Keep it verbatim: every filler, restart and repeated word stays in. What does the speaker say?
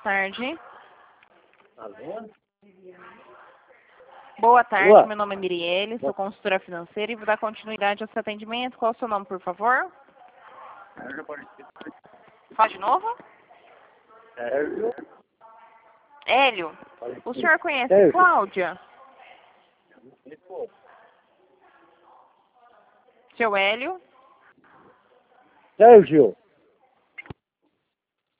Tarde. Alô? Boa tarde, Boa. meu nome é Mirielle, sou consultora financeira e vou dar continuidade ao seu atendimento. Qual é o seu nome, por favor? Fala de novo. Sérgio. Hélio, o senhor conhece Sérgio. Cláudia? Seu Hélio? Sérgio.